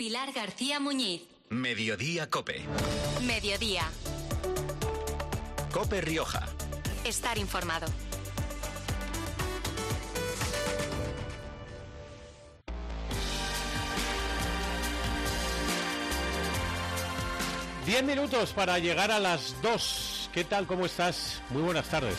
Pilar García Muñiz. Mediodía COPE. Mediodía. COPE Rioja. Estar informado. Diez minutos para llegar a las 2. ¿Qué tal? ¿Cómo estás? Muy buenas tardes.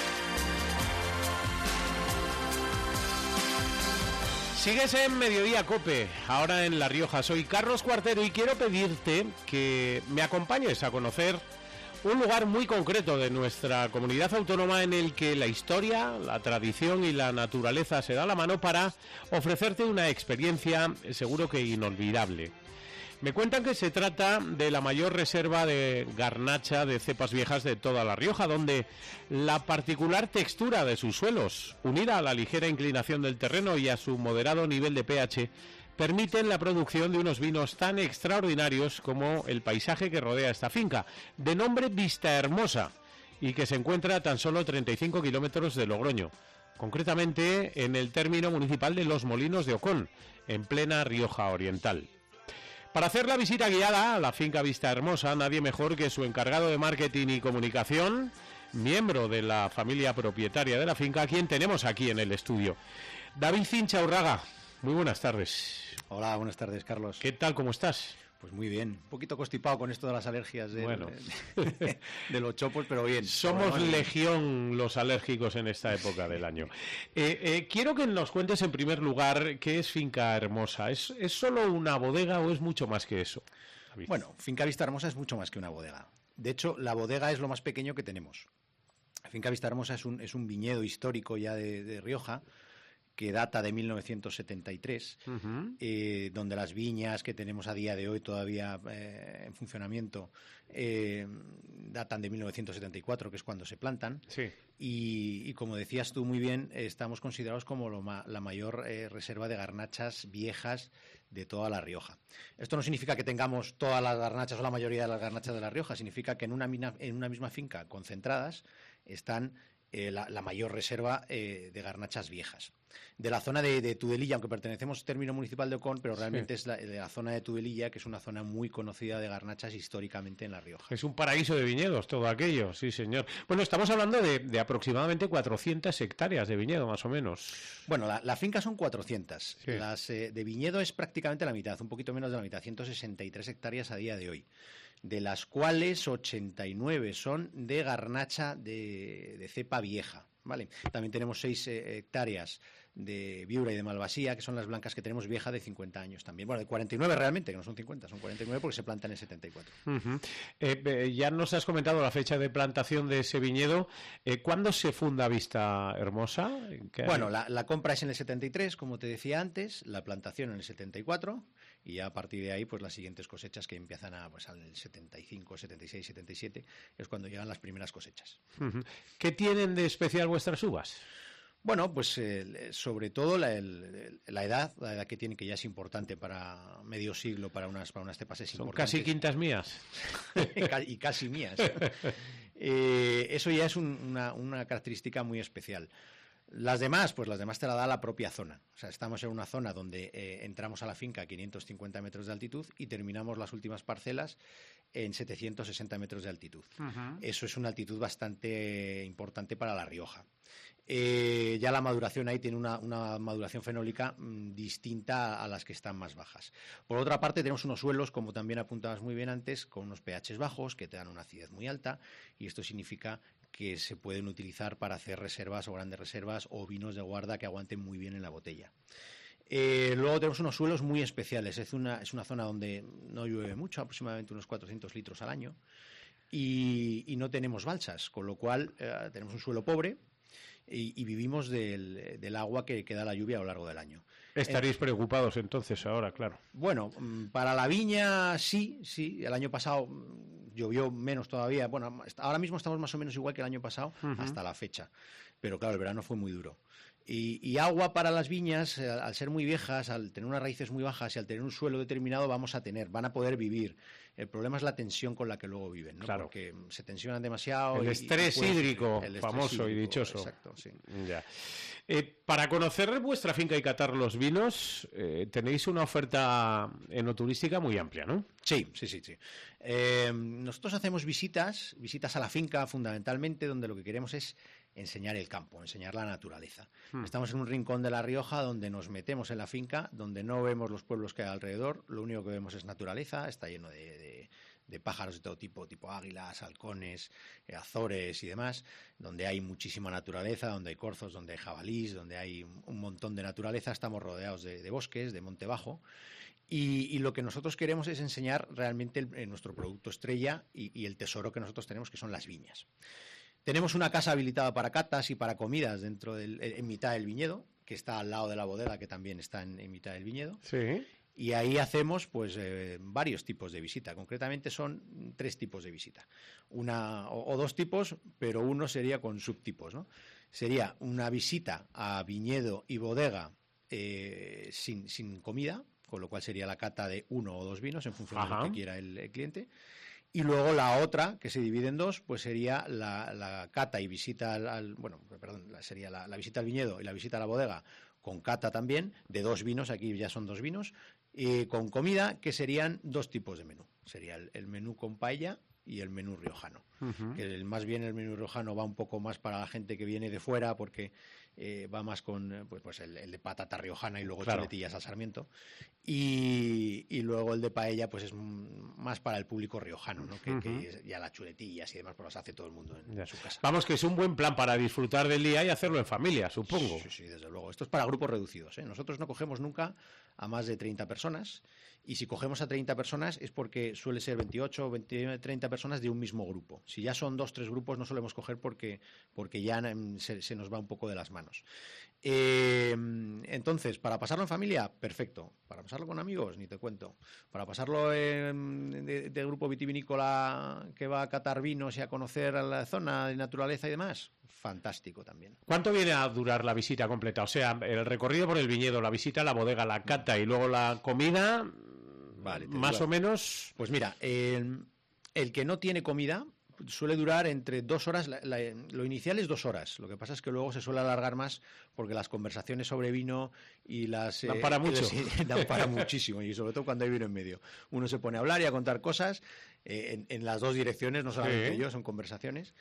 Sigues en Mediodía COPE, ahora en La Rioja. Soy Carlos Cuartero y quiero pedirte que me acompañes a conocer un lugar muy concreto de nuestra comunidad autónoma en el que la historia, la tradición y la naturaleza se dan la mano para ofrecerte una experiencia seguro que inolvidable. Me cuentan que se trata de la mayor reserva de garnacha de cepas viejas de toda La Rioja, donde la particular textura de sus suelos, unida a la ligera inclinación del terreno y a su moderado nivel de pH, permiten la producción de unos vinos tan extraordinarios como el paisaje que rodea esta finca, de nombre Vistahermosa, y que se encuentra a tan solo 35 kilómetros de Logroño, concretamente en el término municipal de Los Molinos de Ocón, en plena Rioja Oriental. Para hacer la visita guiada a la finca Vistahermosa, nadie mejor que su encargado de marketing y comunicación, miembro de la familia propietaria de la finca, a quien tenemos aquí en el estudio. David Inchaurraga, muy buenas tardes. Hola, buenas tardes, Carlos. ¿Qué tal, cómo estás? Pues muy bien, un poquito constipado con esto de las alergias de los chopos, pero bien. Somos legión los alérgicos en esta época del año. Quiero que nos cuentes en primer lugar qué es Finca Hermosa. ¿Es solo una bodega o es mucho más que eso? Bueno, Finca Vistahermosa es mucho más que una bodega. De hecho, la bodega es lo más pequeño que tenemos. Finca Vistahermosa es un viñedo histórico ya de Rioja, que data de 1973, donde las viñas que tenemos a día de hoy todavía en funcionamiento datan de 1974, que es cuando se plantan. Sí. Y como decías tú muy bien, estamos considerados como la mayor reserva de garnachas viejas de toda La Rioja. Esto no significa que tengamos todas las garnachas o la mayoría de las garnachas de La Rioja, significa que en una misma finca concentradas están la mayor reserva de garnachas viejas. De la zona de Tudelilla, aunque pertenecemos término municipal de Ocón, pero realmente es de la zona de Tudelilla, que es una zona muy conocida de garnachas históricamente en La Rioja. Es un paraíso de viñedos todo aquello, sí señor. Bueno, estamos hablando de aproximadamente 400 hectáreas de viñedo, más o menos. Bueno, la finca son 400. Sí. Las de viñedo es prácticamente la mitad, un poquito menos de la mitad, 163 hectáreas a día de hoy, de las cuales 89 son de garnacha de cepa vieja. Vale. También tenemos 6 hectáreas de Viura y de Malvasía, que son las blancas que tenemos vieja de 50 años también. Bueno, de 49 realmente, que no son 50, son 49 porque se plantan en el 74. Ya nos has comentado la fecha de plantación de ese viñedo. ¿Cuándo se funda Vistahermosa? Bueno, la compra es en el 73, como te decía antes, la plantación en el 74, y ya a partir de ahí, pues las siguientes cosechas que empiezan al 75, 76, 77, es cuando llegan las primeras cosechas. ¿Qué tienen de especial vuestras uvas? Bueno, pues sobre todo la edad que tienen, que ya es importante para medio siglo, para unas cepas es importante. Son casi quintas mías. y casi mías. Eso ya es una característica muy especial. Las demás te la da la propia zona. O sea, estamos en una zona donde entramos a la finca a 550 metros de altitud y terminamos las últimas parcelas en 760 metros de altitud. Eso es una altitud bastante importante para La Rioja. Ya la maduración ahí tiene una maduración fenólica distinta a las que están más bajas. Por otra parte, tenemos unos suelos, como también apuntabas muy bien antes, con unos pHs bajos que te dan una acidez muy alta, y esto significa que se pueden utilizar para hacer reservas o grandes reservas o vinos de guarda que aguanten muy bien en la botella. Luego tenemos unos suelos muy especiales. Es una zona donde no llueve mucho, aproximadamente unos 400 litros al año, y no tenemos balsas, con lo cual tenemos un suelo pobre y vivimos del agua que da la lluvia a lo largo del año. Estaréis preocupados entonces ahora, claro. Bueno, para la viña sí, el año pasado llovió menos todavía. Bueno, ahora mismo estamos más o menos igual que el año pasado hasta la fecha, pero claro, el verano fue muy duro. Y agua para las viñas, al ser muy viejas, al tener unas raíces muy bajas y al tener un suelo determinado, van a poder vivir. El problema es la tensión con la que luego viven, ¿no? Claro. Porque se tensionan demasiado. El estrés hídrico, famoso y dichoso. Exacto, sí. Ya. Para conocer vuestra finca y catar los vinos, tenéis una oferta enoturística muy amplia, ¿no? Sí. Nosotros hacemos visitas a la finca fundamentalmente, donde lo que queremos es enseñar el campo, enseñar la naturaleza. Estamos en un rincón de La Rioja donde nos metemos en la finca, donde no vemos los pueblos que hay alrededor, lo único que vemos es naturaleza, está lleno de pájaros de todo tipo águilas, halcones, azores y demás, donde hay muchísima naturaleza, donde hay corzos, donde hay jabalís, donde hay un montón de naturaleza. Estamos rodeados de bosques, de monte bajo. Y lo que nosotros queremos es enseñar realmente nuestro producto estrella y el tesoro que nosotros tenemos, que son las viñas. Tenemos una casa habilitada para catas y para comidas en mitad del viñedo, que está al lado de la bodega, que también está en mitad del viñedo. Sí. Y ahí hacemos pues varios tipos de visita. Concretamente son 3 tipos de visita. O 2 tipos, pero uno sería con subtipos, ¿no? Sería una visita a viñedo y bodega sin comida, con lo cual sería la cata de 1 o 2 vinos en función de lo que quiera el cliente. Y luego la otra, que se divide en 2, pues sería la cata y visita sería la visita al viñedo y la visita a la bodega, con cata también, de 2 vinos, aquí ya son 2 vinos, y con comida, que serían 2 tipos de menú. Sería el menú con paella y el menú riojano. Que más bien el menú riojano va un poco más para la gente que viene de fuera, porque va más con pues el de patata riojana y luego chuletillas al sarmiento. Y luego el de paella pues es más para el público riojano, ¿no? Que ya las chuletillas y demás pues las hace todo el mundo en su casa. Vamos, que es un buen plan para disfrutar del día y hacerlo en familia, supongo. Sí, desde luego. Esto es para grupos reducidos, ¿eh? Nosotros no cogemos nunca a más de 30 personas, y si cogemos a 30 personas es porque suele ser 28 o 30 personas de un mismo grupo. Si ya son 2 o 3 grupos no solemos coger porque ya se nos va un poco de las manos. Entonces, para pasarlo en familia, perfecto. Para pasarlo con amigos, ni te cuento. Para pasarlo de grupo vitivinícola que va a catar vinos y a conocer a la zona de naturaleza y demás, fantástico también. ¿Cuánto viene a durar la visita completa? O sea, el recorrido por el viñedo, la visita a la bodega, la cata y luego la comida, vale, más o menos. Pues mira, el que no tiene comida suele durar entre 2 horas, lo inicial es 2 horas, lo que pasa es que luego se suele alargar más porque las conversaciones sobre vino y las... dan para mucho. Dan para muchísimo, y sobre todo cuando hay vino en medio. Uno se pone a hablar y a contar cosas en las 2 direcciones, no solamente yo, son conversaciones.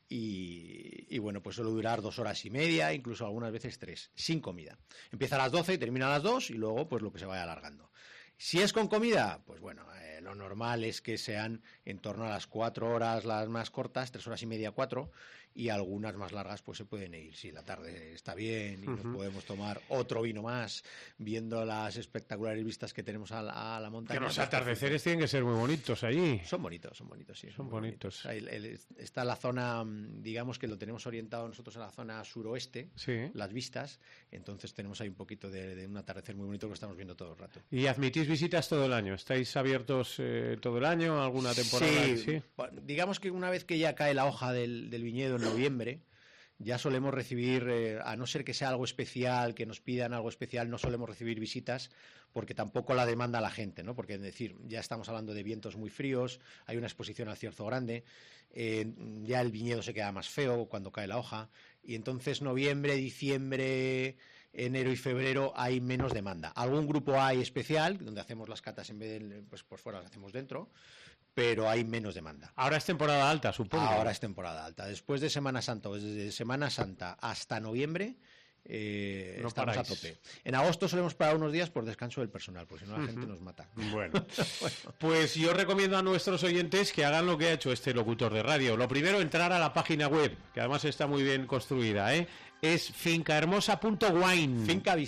Y bueno, pues suele durar 2 horas y media, incluso algunas veces 3, sin comida. Empieza a las 12 y termina a las 2 y luego pues lo que se vaya alargando. Si es con comida, pues bueno, lo normal es que sean en torno a las 4 horas las más cortas, 3 horas y media, 4, y algunas más largas pues se pueden ir. Si la tarde está bien y nos podemos tomar otro vino más, viendo las espectaculares vistas que tenemos a la montaña. Que los atardeceres tienen que ser muy bonitos allí. Son bonitos, sí. Son bonitos. Está la zona, digamos que lo tenemos orientado nosotros a la zona suroeste, las vistas, entonces tenemos ahí un poquito de un atardecer muy bonito que lo estamos viendo todo el rato. ¿Y admitís visitas todo el año? ¿Estáis abiertos todo el año? ¿Alguna temporada? Sí. Digamos que una vez que ya cae la hoja del viñedo en noviembre, ya solemos recibir, a no ser que sea algo especial, que nos pidan algo especial, no solemos recibir visitas porque tampoco la demanda la gente, ¿no? Porque es decir, ya estamos hablando de vientos muy fríos, hay una exposición al cierzo grande, ya el viñedo se queda más feo cuando cae la hoja, y entonces noviembre, diciembre, enero y febrero hay menos demanda. Algún grupo hay especial, donde hacemos las catas en vez de pues por fuera las hacemos dentro, pero hay menos demanda. Ahora es temporada alta, supongo. Ahora es temporada alta. Después de Semana Santa, o desde Semana Santa hasta noviembre, estamos a tope. En agosto solemos parar unos días por descanso del personal, porque si no la gente nos mata. Bueno, pues yo recomiendo a nuestros oyentes que hagan lo que ha hecho este locutor de radio. Lo primero, entrar a la página web, que además está muy bien construida, es fincahermosa.wine.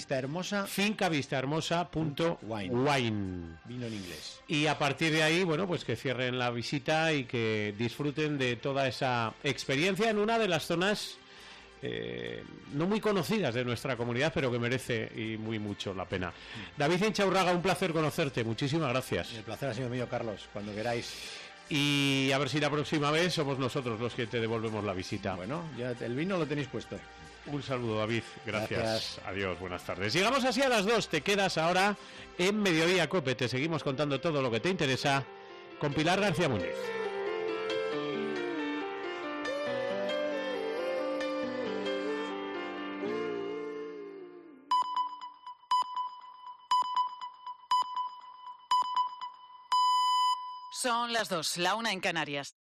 fincavistahermosa.wine. Vino en inglés. Y a partir de ahí, bueno, pues que cierren la visita y que disfruten de toda esa experiencia en una de las zonas no muy conocidas de nuestra comunidad, pero que merece y muy mucho la pena. David Inchaurraga, un placer conocerte. Muchísimas gracias. El placer ha sido mío, Carlos, cuando queráis. Y a ver si la próxima vez somos nosotros los que te devolvemos la visita. Bueno, ya el vino lo tenéis puesto. Un saludo, David. Gracias. Gracias. Adiós, buenas tardes. Llegamos así a las 2. Te quedas ahora en Mediodía Cope. Te seguimos contando todo lo que te interesa con Pilar García Muñiz. Son las 2, la 1 en Canarias.